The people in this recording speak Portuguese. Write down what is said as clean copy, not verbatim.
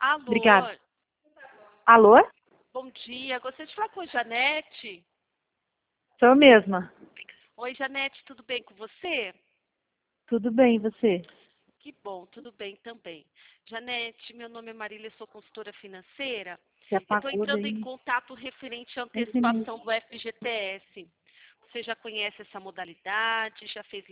Obrigada. Alô, Alô? bom dia. Gostaria de falar com a Janete. Sou eu mesma. Oi, Janete, tudo bem com você? Tudo bem, e você? Que bom, tudo bem também. Janete, meu nome é Marília, sou consultora financeira. Você Eu estou apagou entrando em daí. contato referente à Esse mês. antecipação do FGTS. Você já conhece essa modalidade? Já fez